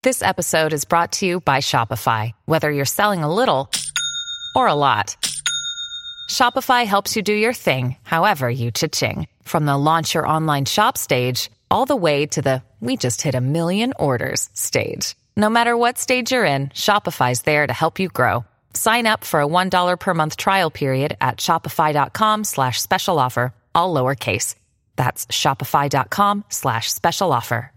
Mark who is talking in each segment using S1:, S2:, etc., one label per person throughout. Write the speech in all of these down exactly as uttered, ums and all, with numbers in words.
S1: This episode is brought to you by Shopify. Whether you're selling a little or a lot, Shopify helps you do your thing, however you cha-ching. From the launch your online shop stage, all the way to the we just hit a million orders stage. No matter what stage you're in, Shopify's there to help you grow. Sign up for a one dollar per month trial period at shopify.com slash special offer, all lowercase. That's shopify.com slash special offer.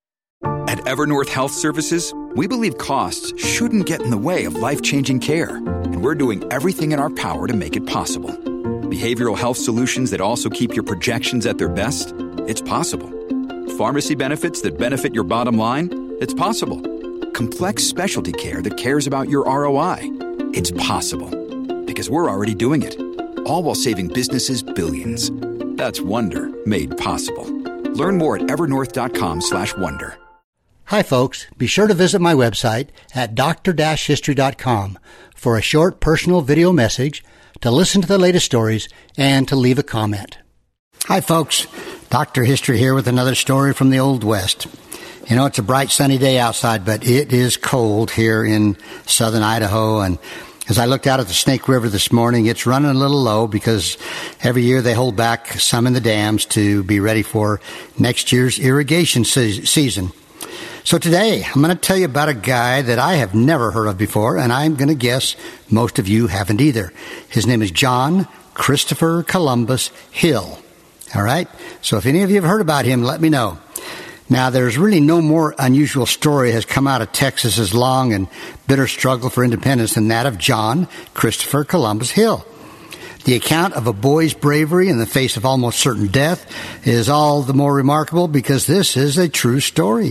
S2: At Evernorth Health Services, we believe costs shouldn't get in the way of life-changing care, and we're doing everything in our power to make it possible. Behavioral health solutions that also keep your projections at their best? It's possible. Pharmacy benefits that benefit your bottom line? It's possible. Complex specialty care that cares about your R O I? It's possible. Because we're already doing it. All while saving businesses billions. That's Wonder made possible. Learn more at evernorth.com slash wonder.
S3: Hi, folks. Be sure to visit my website at d r history dot com for a short personal video message, to listen to the latest stories, and to leave a comment. Hi, folks. Doctor History here with another story from the Old West. You know, it's a bright, sunny day outside, but it is cold here in southern Idaho, and as I looked out at the Snake River this morning, it's running a little low because every year they hold back some in the dams to be ready for next year's irrigation se- season. So today, I'm going to tell you about a guy that I have never heard of before, and I'm going to guess most of you haven't either. His name is John Christopher Columbus Hill. All right? So if any of you have heard about him, let me know. Now, there's really no more unusual story has come out of Texas's long and bitter struggle for independence than that of John Christopher Columbus Hill. The account of a boy's bravery in the face of almost certain death is all the more remarkable because this is a true story.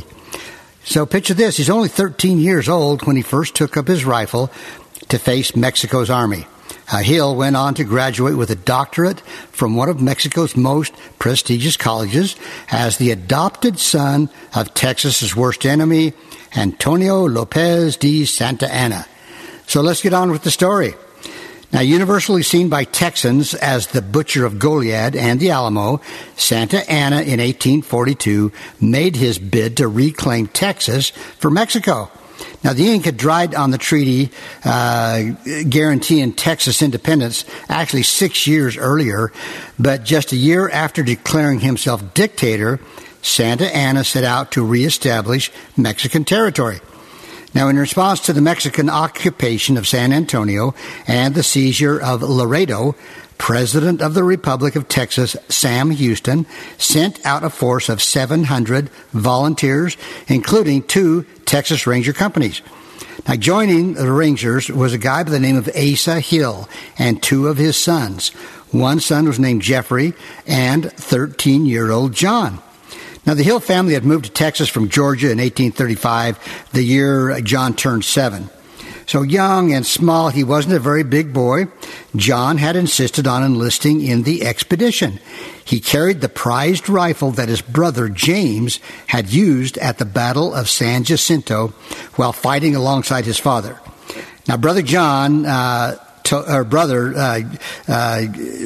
S3: So picture this. He's only thirteen years old when he first took up his rifle to face Mexico's army. Uh, Hill went on to graduate with a doctorate from one of Mexico's most prestigious colleges as the adopted son of Texas's worst enemy, Antonio Lopez de Santa Anna. So let's get on with the story. Now, universally seen by Texans as the Butcher of Goliad and the Alamo, Santa Anna in eighteen forty-two made his bid to reclaim Texas for Mexico. Now, the ink had dried on the treaty uh, guaranteeing Texas independence actually six years earlier, but just a year after declaring himself dictator, Santa Anna set out to reestablish Mexican territory. Now, in response to the Mexican occupation of San Antonio and the seizure of Laredo, President of the Republic of Texas, Sam Houston, sent out a force of seven hundred volunteers, including two Texas Ranger companies. Now, joining the Rangers was a guy by the name of Asa Hill and two of his sons. One son was named Jeffrey and thirteen-year-old John. Now, the Hill family had moved to Texas from Georgia in eighteen thirty-five, the year John turned seven. So young and small, he wasn't a very big boy. John had insisted on enlisting in the expedition. He carried the prized rifle that his brother James had used at the Battle of San Jacinto while fighting alongside his father. Now, Brother John, uh, to, or brother uh, uh,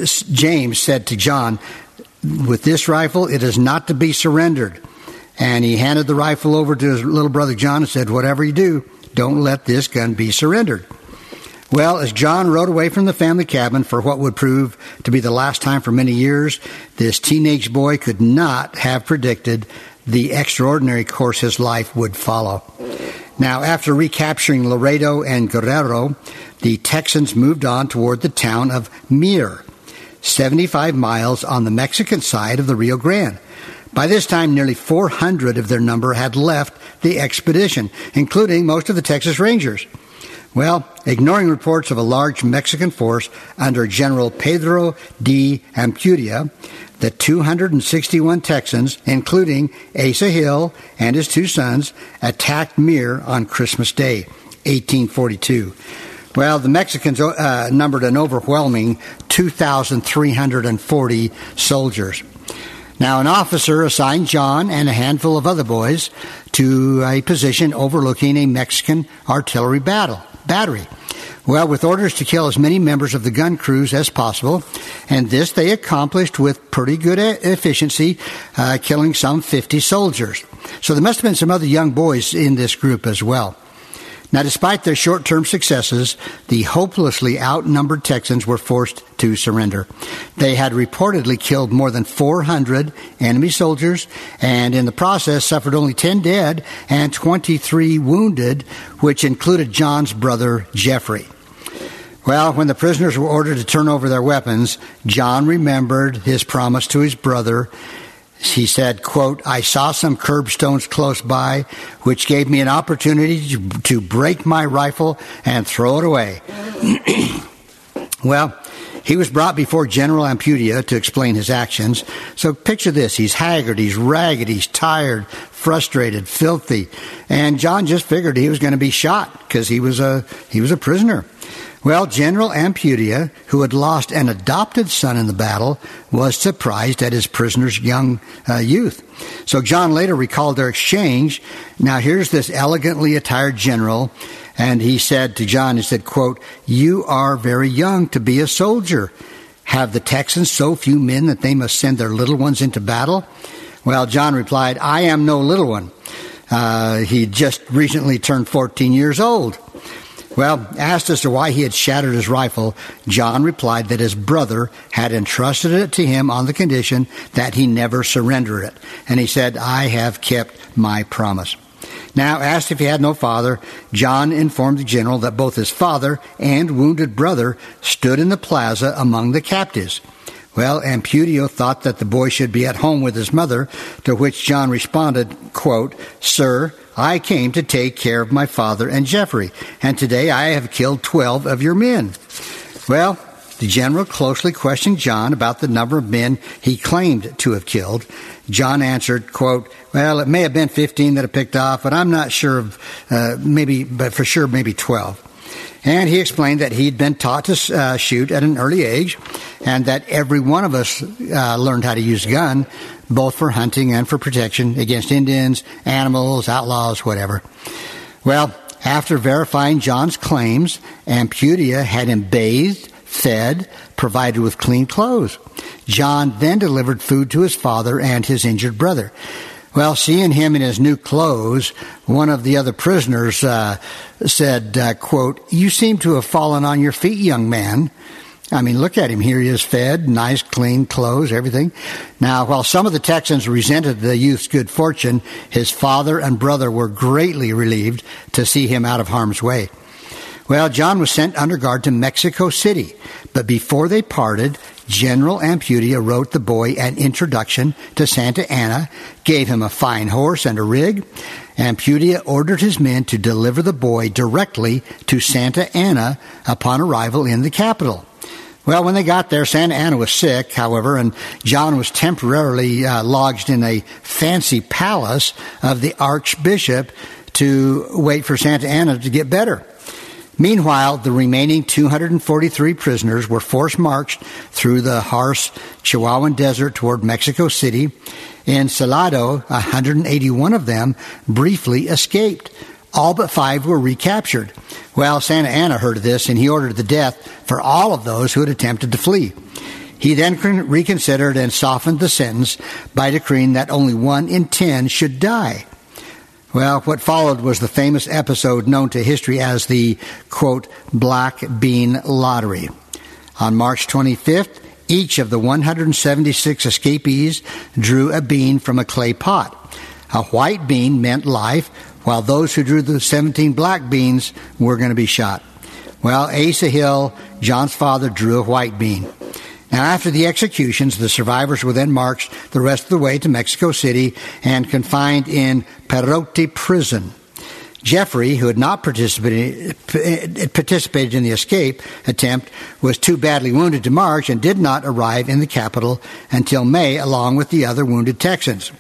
S3: James said to John, "With this rifle, it is not to be surrendered." And he handed the rifle over to his little brother John and said, "Whatever you do, don't let this gun be surrendered." Well, as John rode away from the family cabin for what would prove to be the last time for many years, this teenage boy could not have predicted the extraordinary course his life would follow. Now, after recapturing Laredo and Guerrero, the Texans moved on toward the town of Mir, seventy-five miles on the Mexican side of the Rio Grande. By this time, nearly four hundred of their number had left the expedition, including most of the Texas Rangers. Well, ignoring reports of a large Mexican force under General Pedro de Ampudia, the two hundred sixty-one Texans, including Asa Hill and his two sons, attacked Mir on Christmas Day, eighteen forty-two. Well, the Mexicans uh, numbered an overwhelming two thousand three hundred forty soldiers. Now, an officer assigned John and a handful of other boys to a position overlooking a Mexican artillery battle, battery. Well, with orders to kill as many members of the gun crews as possible, and this they accomplished with pretty good efficiency, uh, killing some fifty soldiers. So there must have been some other young boys in this group as well. Now, despite their short-term successes, the hopelessly outnumbered Texans were forced to surrender. They had reportedly killed more than four hundred enemy soldiers, and in the process suffered only ten dead and twenty-three wounded, which included John's brother, Jeffrey. Well, when the prisoners were ordered to turn over their weapons, John remembered his promise to his brother. He said, quote, "I saw some curbstones close by, which gave me an opportunity to, to break my rifle and throw it away." Well, he was brought before General Ampudia to explain his actions. So picture this. He's haggard, he's ragged, he's tired, frustrated, filthy. And John just figured he was going to be shot because he was a he was a prisoner. Well, General Ampudia, who had lost an adopted son in the battle, was surprised at his prisoner's young uh, youth. So John later recalled their exchange. Now, here's this elegantly attired general, and he said to John, he said, quote, "You are very young to be a soldier. Have the Texans so few men that they must send their little ones into battle?" Well, John replied, "I am no little one." Uh, he just recently turned fourteen years old. Well, asked as to why he had shattered his rifle, John replied that his brother had entrusted it to him on the condition that he never surrender it. And he said, "I have kept my promise." Now, asked if he had no father, John informed the general that both his father and wounded brother stood in the plaza among the captives. Well, Ampudia thought that the boy should be at home with his mother, to which John responded, quote, "Sir, I came to take care of my father and Jeffrey, and today I have killed twelve of your men." Well, the general closely questioned John about the number of men he claimed to have killed. John answered, quote, "Well, it may have been fifteen that I picked off, but I'm not sure of, uh, maybe, but for sure maybe twelve. And he explained that he'd been taught to uh, shoot at an early age, and that every one of us uh, learned how to use a gun, both for hunting and for protection against Indians, animals, outlaws, whatever. Well, after verifying John's claims, Ampudia had him bathed, fed, provided with clean clothes. John then delivered food to his father and his injured brother. Well, seeing him in his new clothes, one of the other prisoners uh, said, uh, quote, "You seem to have fallen on your feet, young man." I mean, look at him. Here he is fed, nice, clean clothes, everything. Now, while some of the Texans resented the youth's good fortune, his father and brother were greatly relieved to see him out of harm's way. Well, John was sent under guard to Mexico City, but before they parted, General Ampudia wrote the boy an introduction to Santa Anna, gave him a fine horse and a rig. Ampudia ordered his men to deliver the boy directly to Santa Anna upon arrival in the capital. Well, when they got there, Santa Anna was sick, however, and John was temporarily uh, lodged in a fancy palace of the Archbishop to wait for Santa Anna to get better. Meanwhile, the remaining two hundred forty-three prisoners were force-marched through the harsh Chihuahuan Desert toward Mexico City. In Salado, one hundred eighty-one of them briefly escaped. All but five were recaptured. Well, Santa Anna heard of this, and he ordered the death for all of those who had attempted to flee. He then reconsidered and softened the sentence by decreeing that only one in ten should die. Well, what followed was the famous episode known to history as the, quote, Black Bean Lottery. On March twenty-fifth, each of the one hundred seventy-six escapees drew a bean from a clay pot. A white bean meant life, while those who drew the seventeen black beans were going to be shot. Well, Asa Hill, John's father, drew a white bean. Now, after the executions, the survivors were then marched the rest of the way to Mexico City and confined in Perote prison. Jeffrey, who had not participated, participated in the escape attempt, was too badly wounded to march and did not arrive in the capital until May, along with the other wounded Texans.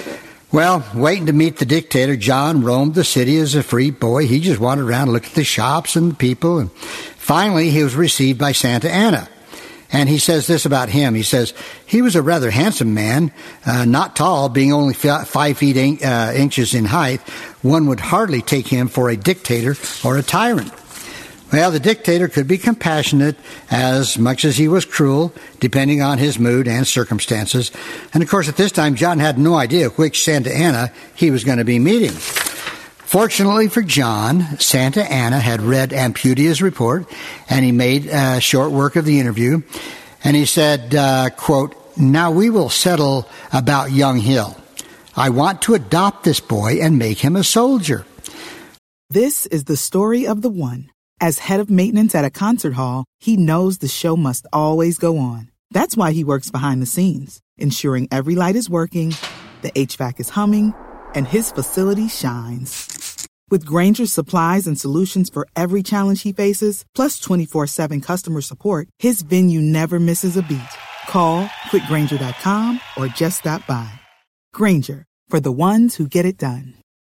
S3: Well, waiting to meet the dictator, John roamed the city as a free boy. He just wandered around, looked at the shops and the people, and finally he was received by Santa Anna. And he says this about him. He says, he was a rather handsome man, uh, not tall, being only f- five feet in, uh, inches in height. One would hardly take him for a dictator or a tyrant. Well, the dictator could be compassionate as much as he was cruel, depending on his mood and circumstances. And of course, at this time, John had no idea which Santa Anna he was going to be meeting. Fortunately for John, Santa Anna had read Amputia's report, and he made uh, short work of the interview. And he said, uh, quote, "Now we will settle about young Hill. I want to adopt this boy and make him a soldier."
S4: This is the story of the one. As head of maintenance at a concert hall, he knows the show must always go on. That's why he works behind the scenes, ensuring every light is working, the H V A C is humming, and his facility shines. With Grainger's supplies and solutions for every challenge he faces, plus twenty-four seven customer support, his venue never misses a beat. Call quick grainger dot com or just stop by. Grainger, for the ones who get it done.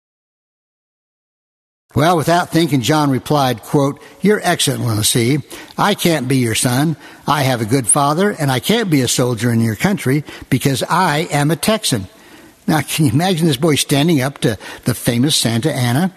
S3: Well, without thinking, John replied, quote, "Your Excellency, I can't be your son. I have a good father, and I can't be a soldier in your country because I am a Texan." Now, can you imagine this boy standing up to the famous Santa Anna?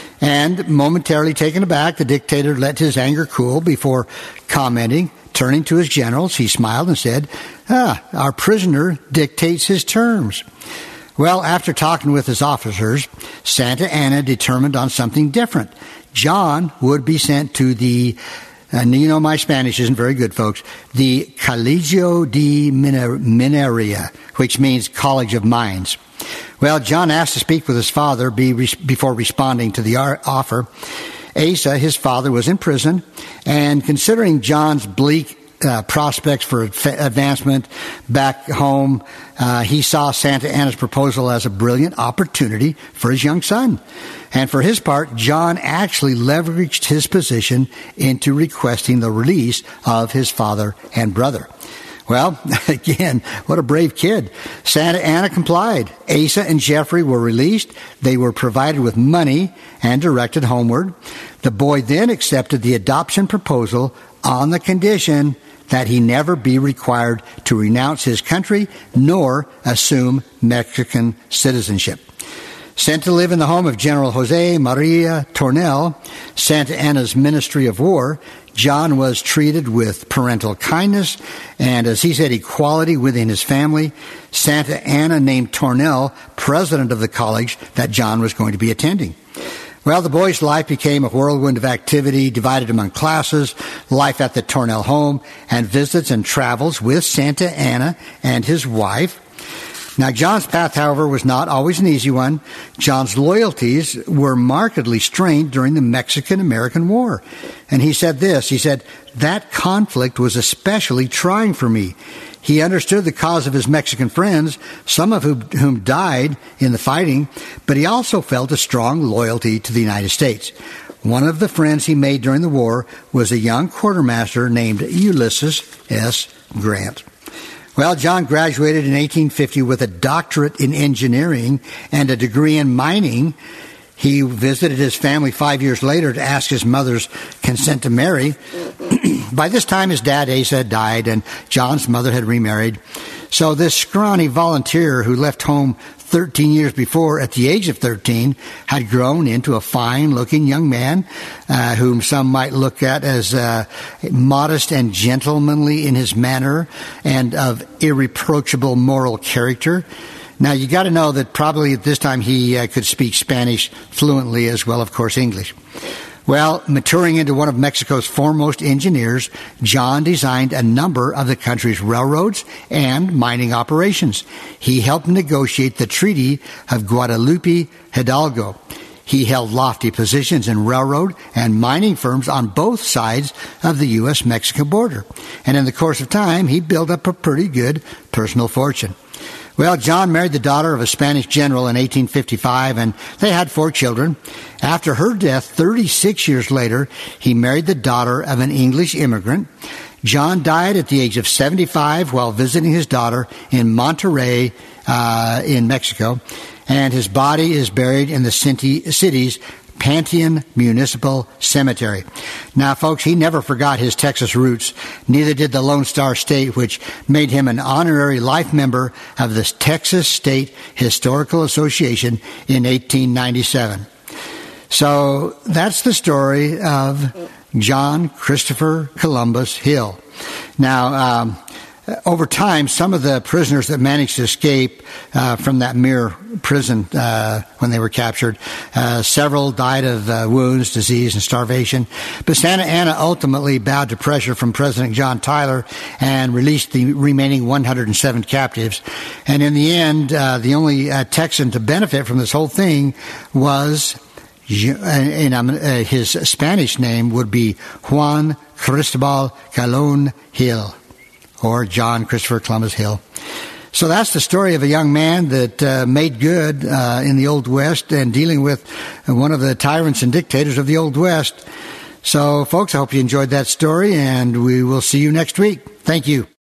S3: And momentarily taken aback, the dictator let his anger cool before commenting. Turning to his generals, he smiled and said, "Ah, our prisoner dictates his terms." Well, after talking with his officers, Santa Anna determined on something different. John would be sent to the, and you know my Spanish isn't very good, folks, the Colegio de Minería, which means College of Mines. Well, John asked to speak with his father before responding to the offer. Asa, his father, was in prison, and considering John's bleak Uh, prospects for advancement back home, uh, he saw Santa Anna's proposal as a brilliant opportunity for his young son. And for his part, John actually leveraged his position into requesting the release of his father and brother. Well, again, what a brave kid. Santa Anna complied. Asa and Jeffrey were released. They were provided with money and directed homeward. The boy then accepted the adoption proposal on the condition that he never be required to renounce his country nor assume Mexican citizenship. Sent to live in the home of General Jose Maria Tornel, Santa Anna's Ministry of War, John was treated with parental kindness and, as he said, equality within his family. Santa Anna named Tornel president of the college that John was going to be attending. Well, the boy's life became a whirlwind of activity divided among classes, life at the Tornel home, and visits and travels with Santa Anna and his wife. Now, John's path, however, was not always an easy one. John's loyalties were markedly strained during the Mexican-American War. And he said this, he said, "That conflict was especially trying for me. He understood the cause of his Mexican friends, some of whom, whom died in the fighting, but he also felt a strong loyalty to the United States. One of the friends he made during the war was a young quartermaster named Ulysses S. Grant." Well, John graduated in eighteen fifty with a doctorate in engineering and a degree in mining. He visited his family five years later to ask his mother's consent to marry. By this time, his dad, Asa, had died, and John's mother had remarried. So this scrawny volunteer who left home thirteen years before, at the age of thirteen, had grown into a fine-looking young man uh, whom some might look at as uh, modest and gentlemanly in his manner and of irreproachable moral character. Now, you got to know that probably at this time he uh, could speak Spanish fluently as well, of course, English. Well, maturing into one of Mexico's foremost engineers, John designed a number of the country's railroads and mining operations. He helped negotiate the Treaty of Guadalupe Hidalgo. He held lofty positions in railroad and mining firms on both sides of the U S Mexican border. And in the course of time, he built up a pretty good personal fortune. Well, John married the daughter of a Spanish general in eighteen fifty-five, and they had four children. After her death, thirty-six years later, he married the daughter of an English immigrant. John died at the age of seventy-five while visiting his daughter in Monterrey, uh, in Mexico, and his body is buried in the city's Panteon Municipal Cemetery. Now, folks, he never forgot his Texas roots. Neither did the Lone Star State, which made him an honorary life member of the Texas State Historical Association in eighteen ninety-seven. So that's the story of John Christopher Columbus Hill. Now, um, over time, some of the prisoners that managed to escape uh, from that Mir prison uh, when they were captured, uh, several died of uh, wounds, disease, and starvation. But Santa Anna ultimately bowed to pressure from President John Tyler and released the remaining one hundred seven captives. And in the end, uh, the only uh, Texan to benefit from this whole thing was, and um, uh, his Spanish name would be Juan Cristobal Colon Hill, or John Christopher Columbus Hill. So that's the story of a young man that uh, made good uh, in the Old West and dealing with one of the tyrants and dictators of the Old West. So, folks, I hope you enjoyed that story, and we will see you next week. Thank you.